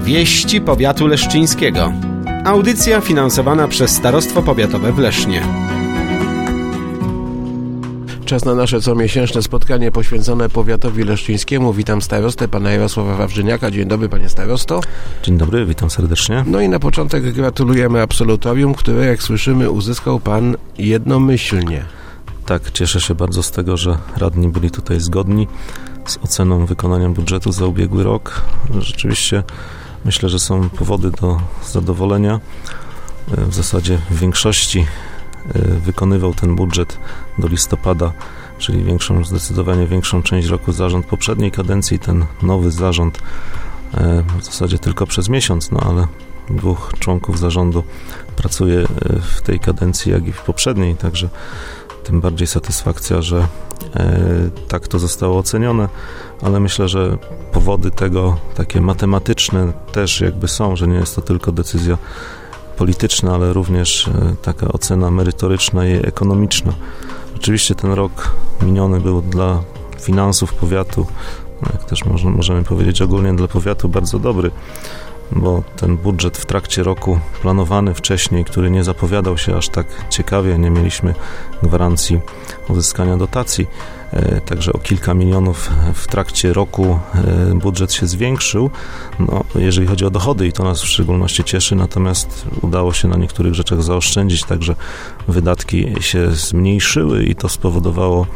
Wieści powiatu leszczyńskiego. Audycja finansowana przez Starostwo Powiatowe w Lesznie. Czas na nasze comiesięczne spotkanie poświęcone powiatowi leszczyńskiemu. Witam starostę, pana Jarosława Wawrzyniaka. Dzień dobry, panie starosto. Dzień dobry, witam serdecznie. No i na początek gratulujemy absolutorium, które, jak słyszymy, uzyskał pan jednomyślnie. Tak, cieszę się bardzo z tego, że radni byli tutaj zgodni z oceną wykonania budżetu za ubiegły rok. Rzeczywiście myślę, że są powody do zadowolenia. W zasadzie w większości wykonywał ten budżet do listopada, czyli zdecydowanie większą część roku zarząd poprzedniej kadencji. Ten nowy zarząd w zasadzie tylko przez miesiąc, ale 2 członków zarządu pracuje w tej kadencji, jak i w poprzedniej, także tym bardziej satysfakcja, że tak to zostało ocenione, ale myślę, że powody tego takie matematyczne też jakby są, że nie jest to tylko decyzja polityczna, ale również taka ocena merytoryczna i ekonomiczna. Oczywiście ten rok miniony był dla finansów powiatu, jak też możemy powiedzieć ogólnie dla powiatu, bardzo dobry, bo ten budżet w trakcie roku planowany wcześniej, który nie zapowiadał się aż tak ciekawie, nie mieliśmy gwarancji uzyskania dotacji, także o kilka milionów w trakcie roku budżet się zwiększył, jeżeli chodzi o dochody, i to nas w szczególności cieszy, natomiast udało się na niektórych rzeczach zaoszczędzić, także wydatki się zmniejszyły i to spowodowało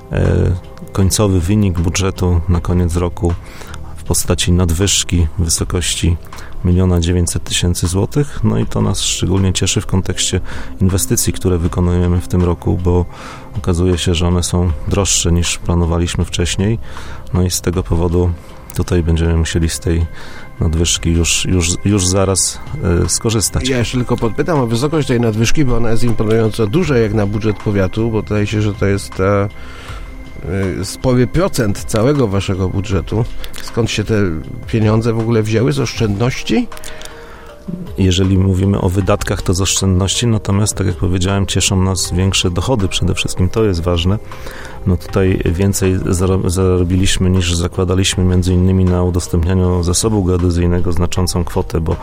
końcowy wynik budżetu na koniec roku w postaci nadwyżki w wysokości 1 900 000 złotych. No i to nas szczególnie cieszy w kontekście inwestycji, które wykonujemy w tym roku, bo okazuje się, że one są droższe niż planowaliśmy wcześniej. No i z tego powodu tutaj będziemy musieli z tej nadwyżki już zaraz skorzystać. Ja jeszcze tylko podpytam o wysokość tej nadwyżki, bo ona jest imponująco duża jak na budżet powiatu, bo wydaje się, że to jest spory procent całego waszego budżetu. Skąd się te pieniądze w ogóle wzięły? Z oszczędności? Jeżeli mówimy o wydatkach, to z oszczędności, natomiast tak jak powiedziałem, cieszą nas większe dochody, przede wszystkim to jest ważne. Tutaj więcej zarobiliśmy niż zakładaliśmy, między innymi na udostępnianiu zasobu geodezyjnego znaczącą kwotę, bo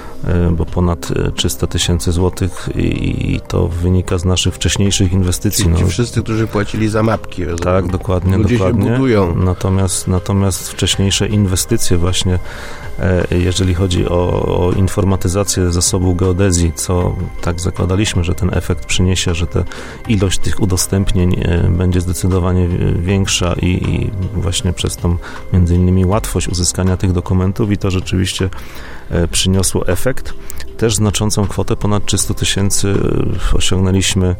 ponad 300 000 złotych i to wynika z naszych wcześniejszych inwestycji. Ci wszyscy, którzy płacili za mapki. Rozumiem. Tak, dokładnie. Ludzie się budują. Natomiast wcześniejsze inwestycje właśnie, jeżeli chodzi o informatyzację zasobu geodezji, co tak zakładaliśmy, że ten efekt przyniesie, że ilość tych udostępnień będzie zdecydowanie większa i właśnie przez tą między innymi łatwość uzyskania tych dokumentów, i to rzeczywiście przyniosło efekt. Też znaczącą kwotę, ponad 300 000 osiągnęliśmy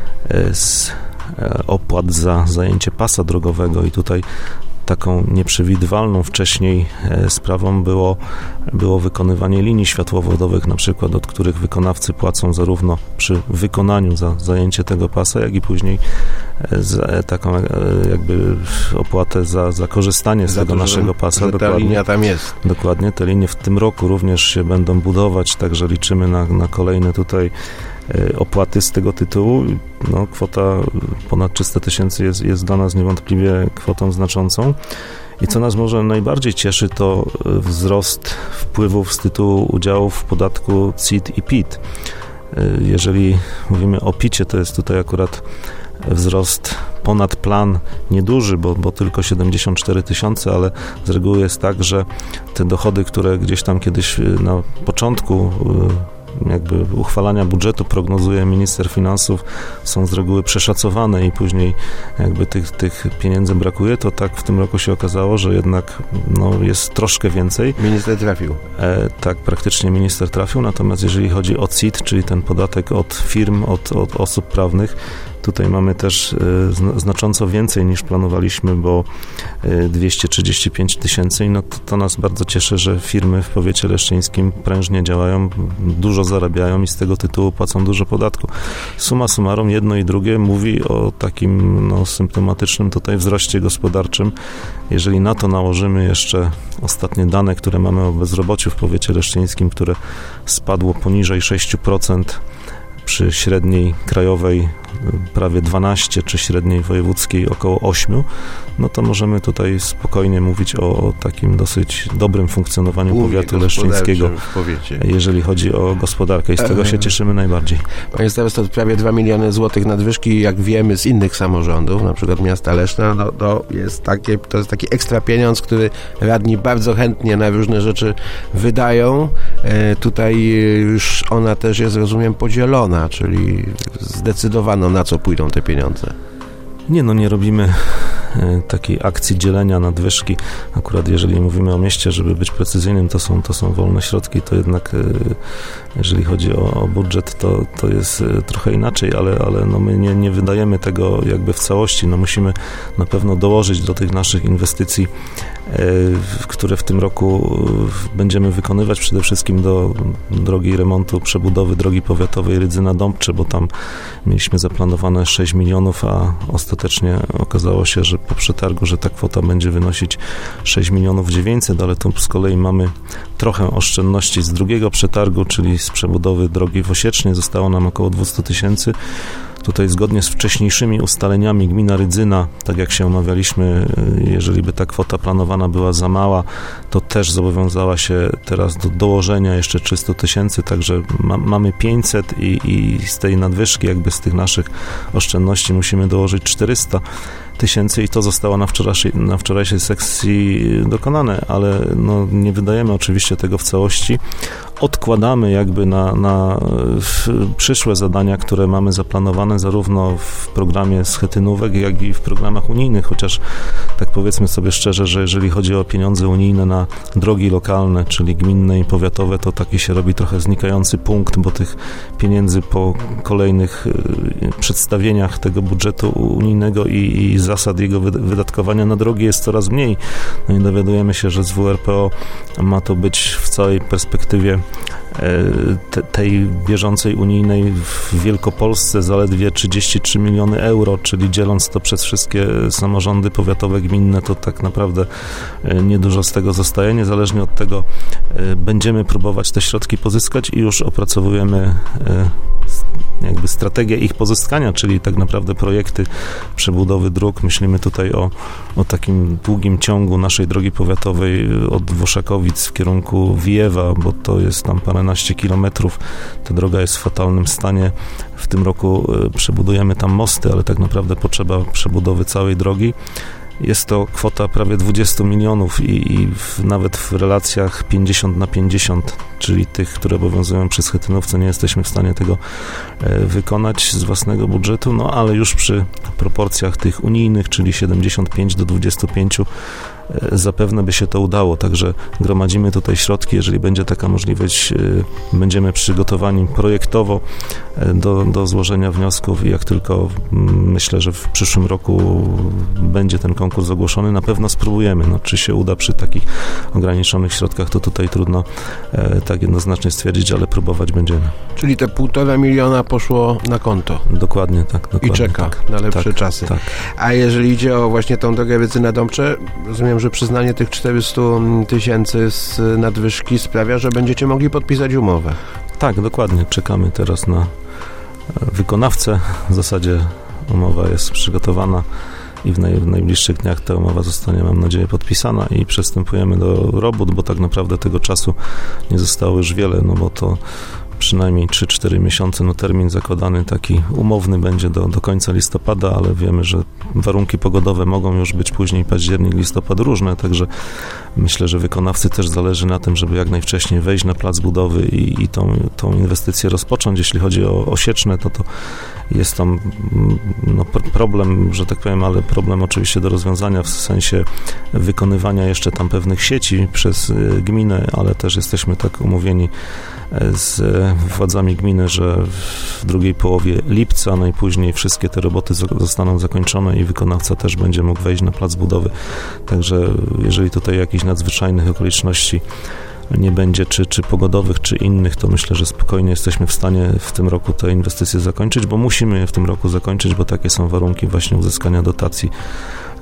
z opłat za zajęcie pasa drogowego, i tutaj taką nieprzewidywalną wcześniej sprawą było wykonywanie linii światłowodowych, na przykład, od których wykonawcy płacą zarówno przy wykonaniu za zajęcie tego pasa, jak i później taką jakby opłatę za korzystanie z tego naszego pasa. Że ta linia tam jest. Dokładnie, te linie w tym roku również się będą budować, także liczymy na kolejne tutaj opłaty z tego tytułu. Kwota ponad 300 000 jest dla nas niewątpliwie kwotą znaczącą. I co nas może najbardziej cieszy, to wzrost wpływów z tytułu udziałów w podatku CIT i PIT. Jeżeli mówimy o PIT-cie, to jest tutaj akurat wzrost ponad plan nieduży, bo tylko 74 000, ale z reguły jest tak, że te dochody, które gdzieś tam kiedyś na początku jakby uchwalania budżetu prognozuje minister finansów, są z reguły przeszacowane i później jakby tych pieniędzy brakuje, to tak w tym roku się okazało, że jednak jest troszkę więcej. Minister trafił. Tak, praktycznie minister trafił, natomiast jeżeli chodzi o CIT, czyli ten podatek od firm, od osób prawnych, tutaj mamy też znacząco więcej niż planowaliśmy, bo 235 000 i to nas bardzo cieszy, że firmy w powiecie leszczyńskim prężnie działają, dużo zarabiają i z tego tytułu płacą dużo podatku. Summa summarum, jedno i drugie mówi o takim symptomatycznym tutaj wzroście gospodarczym. Jeżeli na to nałożymy jeszcze ostatnie dane, które mamy o bezrobociu w powiecie leszczyńskim, które spadło poniżej 6%, przy średniej krajowej prawie 12, czy średniej wojewódzkiej około 8, no to możemy tutaj spokojnie mówić o takim dosyć dobrym funkcjonowaniu powiatu leszczyńskiego, jeżeli chodzi o gospodarkę i z tego się cieszymy najbardziej. Panie starosto, to prawie 2 miliony złotych nadwyżki, jak wiemy z innych samorządów, na przykład miasta Leszna, no to jest taki ekstra pieniądz, który radni bardzo chętnie na różne rzeczy wydają. Tutaj już ona też jest, rozumiem, podzielona, czyli zdecydowano, na co pójdą te pieniądze. Nie robimy takiej akcji dzielenia nadwyżki. Akurat jeżeli mówimy o mieście, żeby być precyzyjnym, to są wolne środki, to jednak jeżeli chodzi o budżet, to jest trochę inaczej, ale no my nie wydajemy tego jakby w całości. No musimy na pewno dołożyć do tych naszych inwestycji, które w tym roku będziemy wykonywać, przede wszystkim do drogi remontu, przebudowy drogi powiatowej Rydzyna-Dąbcze, bo tam mieliśmy zaplanowane 6 milionów, a ostatecznie okazało się, że po przetargu, że ta kwota będzie wynosić 6 milionów 900, ale tu z kolei mamy trochę oszczędności z drugiego przetargu, czyli z przebudowy drogi w Osiecznej. Zostało nam około 200 000. Tutaj zgodnie z wcześniejszymi ustaleniami gmina Rydzyna, tak jak się umawialiśmy, jeżeli by ta kwota planowana była za mała, to też zobowiązała się teraz do dołożenia jeszcze 300 000, także mamy 500 i z tej nadwyżki, jakby z tych naszych oszczędności musimy dołożyć 400 000 i to zostało na wczorajszej sekcji dokonane, ale no, nie wydajemy oczywiście tego w całości. Odkładamy jakby na przyszłe zadania, które mamy zaplanowane zarówno w programie schetynówek, jak i w programach unijnych, chociaż tak powiedzmy sobie szczerze, że jeżeli chodzi o pieniądze unijne na drogi lokalne, czyli gminne i powiatowe, to taki się robi trochę znikający punkt, bo tych pieniędzy po kolejnych przedstawieniach tego budżetu unijnego i zasad jego wydatkowania na drogi jest coraz mniej. No i dowiadujemy się, że z WRPO ma to być w całej perspektywie tej bieżącej unijnej w Wielkopolsce zaledwie 33 miliony euro, czyli dzieląc to przez wszystkie samorządy powiatowe, gminne, to tak naprawdę niedużo z tego zostaje. Niezależnie od tego będziemy próbować te środki pozyskać i już opracowujemy jakby strategię ich pozyskania, czyli tak naprawdę projekty przebudowy dróg. Myślimy tutaj o takim długim ciągu naszej drogi powiatowej od Włoszakowic w kierunku Wijewa, bo to jest tam paręnaście kilometrów. Ta droga jest w fatalnym stanie. W tym roku przebudujemy tam mosty, ale tak naprawdę potrzeba przebudowy całej drogi. Jest to kwota prawie 20 milionów i nawet w relacjach 50/50, czyli tych, które obowiązują przy schetynówce, nie jesteśmy w stanie tego wykonać z własnego budżetu, no ale już przy proporcjach tych unijnych, czyli 75/25, zapewne by się to udało, także gromadzimy tutaj środki, jeżeli będzie taka możliwość, będziemy przygotowani projektowo do złożenia wniosków i jak tylko myślę, że w przyszłym roku będzie ten konkurs ogłoszony, na pewno spróbujemy. No, czy się uda przy takich ograniczonych środkach, to tutaj trudno tak jednoznacznie stwierdzić, ale próbować będziemy. Czyli te 1,5 miliona poszło na konto. Dokładnie, tak. Dokładnie, i czeka tak, na lepsze czasy. Tak. A jeżeli idzie o właśnie tą drogę Rydzyna-Dąbcze, rozumiem, że przyznanie tych 400 000 z nadwyżki sprawia, że będziecie mogli podpisać umowę. Tak, dokładnie. Czekamy teraz na wykonawcę. W zasadzie umowa jest przygotowana i w najbliższych dniach ta umowa zostanie, mam nadzieję, podpisana i przystępujemy do robót, bo tak naprawdę tego czasu nie zostało już wiele, no bo to przynajmniej 3-4 miesiące, no termin zakładany taki umowny będzie do końca listopada, ale wiemy, że warunki pogodowe mogą już być później październik, listopad różne, także myślę, że wykonawcy też zależy na tym, żeby jak najwcześniej wejść na plac budowy i tą inwestycję rozpocząć. Jeśli chodzi o Osieczne, to jest tam problem, że tak powiem, ale problem oczywiście do rozwiązania w sensie wykonywania jeszcze tam pewnych sieci przez gminę, ale też jesteśmy tak umówieni z władzami gminy, że w drugiej połowie lipca najpóźniej wszystkie te roboty zostaną zakończone i wykonawca też będzie mógł wejść na plac budowy. Także jeżeli tutaj jakichś nadzwyczajnych okoliczności nie będzie, czy pogodowych, czy innych, to myślę, że spokojnie jesteśmy w stanie w tym roku te inwestycje zakończyć, bo musimy je w tym roku zakończyć, bo takie są warunki właśnie uzyskania dotacji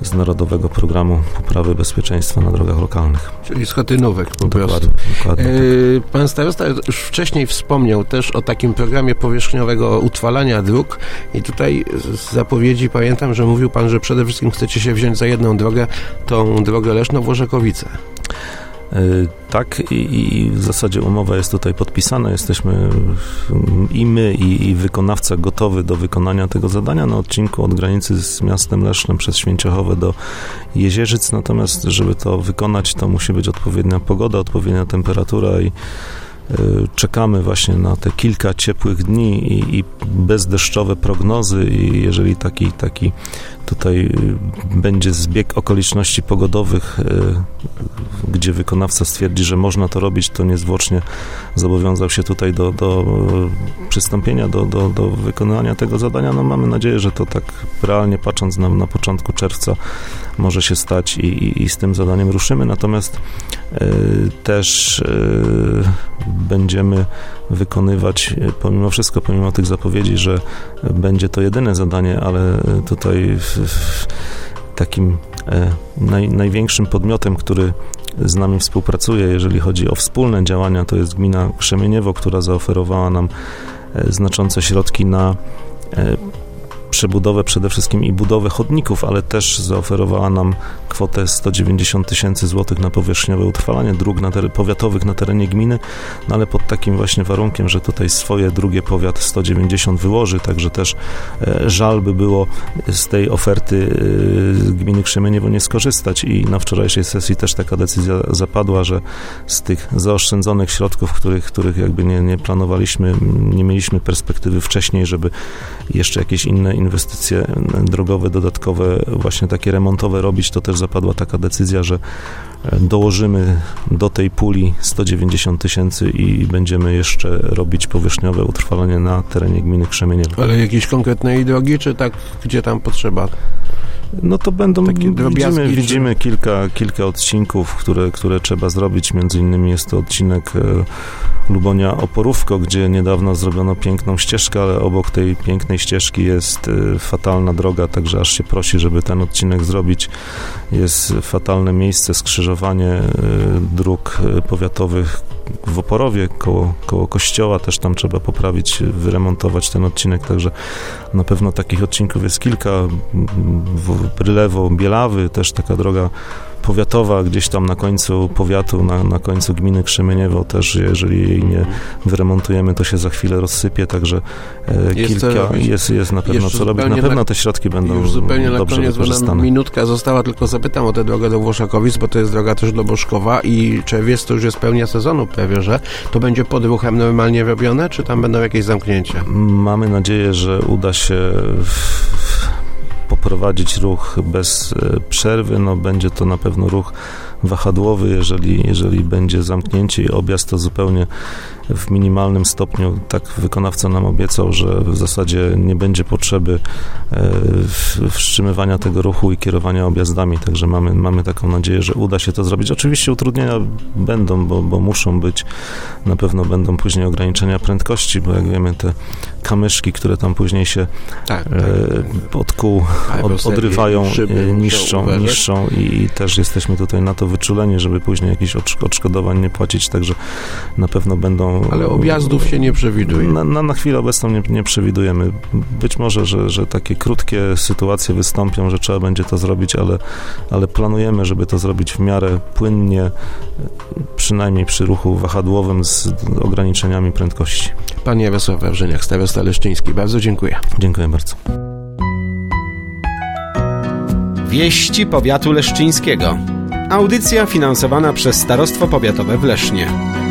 z Narodowego Programu Poprawy Bezpieczeństwa na Drogach Lokalnych. Czyli schetynówek po prostu. Dokładnie. Pan starosta już wcześniej wspomniał też o takim programie powierzchniowego utrwalania dróg i tutaj z zapowiedzi pamiętam, że mówił pan, że przede wszystkim chcecie się wziąć za jedną drogę, tą drogę Leszno-Włoszekowice. Tak, i w zasadzie umowa jest tutaj podpisana. Jesteśmy i my, i wykonawca gotowy do wykonania tego zadania na odcinku od granicy z miastem Lesznem przez Święciochowe do Jezierzyc. Natomiast, żeby to wykonać, to musi być odpowiednia pogoda, odpowiednia temperatura i czekamy właśnie na te kilka ciepłych dni i bezdeszczowe prognozy i jeżeli taki tutaj będzie zbieg okoliczności pogodowych, gdzie wykonawca stwierdzi, że można to robić, to niezwłocznie zobowiązał się tutaj do przystąpienia do wykonania tego zadania. No mamy nadzieję, że to tak realnie patrząc na początku czerwca może się stać i z tym zadaniem ruszymy. Natomiast też będziemy wykonywać, pomimo wszystko, pomimo tych zapowiedzi, że będzie to jedyne zadanie, ale tutaj takim największym podmiotem, który z nami współpracuje, jeżeli chodzi o wspólne działania, to jest gmina Krzemieniewo, która zaoferowała nam znaczące środki na przebudowę przede wszystkim i budowę chodników, ale też zaoferowała nam kwotę 190 000 złotych na powierzchniowe utrwalanie dróg powiatowych na terenie gminy, no ale pod takim właśnie warunkiem, że tutaj swoje drugie powiat 190 wyłoży, także też żal by było z tej oferty gminy Krzemieniewo nie skorzystać i na wczorajszej sesji też taka decyzja zapadła, że z tych zaoszczędzonych środków, których jakby nie planowaliśmy, nie mieliśmy perspektywy wcześniej, żeby jeszcze jakieś inne inwestycje drogowe, dodatkowe, właśnie takie remontowe robić, to też zapadła taka decyzja, że dołożymy do tej puli 190 000 i będziemy jeszcze robić powierzchniowe utrwalanie na terenie gminy Krzemieniewo. Ale jakieś konkretnej drogi, czy tak, gdzie tam potrzeba? No to widzimy kilka odcinków, które trzeba zrobić, między innymi jest to odcinek Lubonia-Oporówko, gdzie niedawno zrobiono piękną ścieżkę, ale obok tej pięknej ścieżki jest fatalna droga, także aż się prosi, żeby ten odcinek zrobić. Jest fatalne miejsce, skrzyżowanie dróg powiatowych w Oporowie, koło kościoła, też tam trzeba poprawić, wyremontować ten odcinek, także na pewno takich odcinków jest kilka. Brylewo, Bielawy, też taka droga powiatowa, gdzieś tam na końcu powiatu, na końcu gminy Krzemieniewo też, jeżeli jej nie wyremontujemy, to się za chwilę rozsypie, także jest na pewno co robić. Na pewno te środki będą już zupełnie dobrze wykorzystane. Minutka została, tylko zapytam o tę drogę do Włoszakowic, bo to jest droga też do Boszkowa i czerwiec to już jest pełnia sezonu prawie, że to będzie pod ruchem normalnie robione, czy tam będą jakieś zamknięcia? Mamy nadzieję, że uda się poprowadzić ruch bez przerwy, no będzie to na pewno ruch wahadłowy, jeżeli będzie zamknięcie i objazd, to zupełnie w minimalnym stopniu. Tak wykonawca nam obiecał, że w zasadzie nie będzie potrzeby wstrzymywania tego ruchu i kierowania objazdami, także mamy taką nadzieję, że uda się to zrobić. Oczywiście utrudnienia będą, bo muszą być, na pewno będą później ograniczenia prędkości, bo jak wiemy, te kamyszki, które tam później się od kół odrywają, niszczą i też jesteśmy tutaj na to wyczuleni, żeby później jakichś odszkodowań nie płacić, także na pewno będą... Ale objazdów się nie przewiduje. Na chwilę obecną nie przewidujemy. Być może, że takie krótkie sytuacje wystąpią, że trzeba będzie to zrobić, ale planujemy, żeby to zrobić w miarę płynnie, przynajmniej przy ruchu wahadłowym z ograniczeniami prędkości. Pan Jarosław Wawrzyniak, starosta leszczyński. Bardzo dziękuję. Dziękuję bardzo. Wieści powiatu leszczyńskiego. Audycja finansowana przez Starostwo Powiatowe w Lesznie.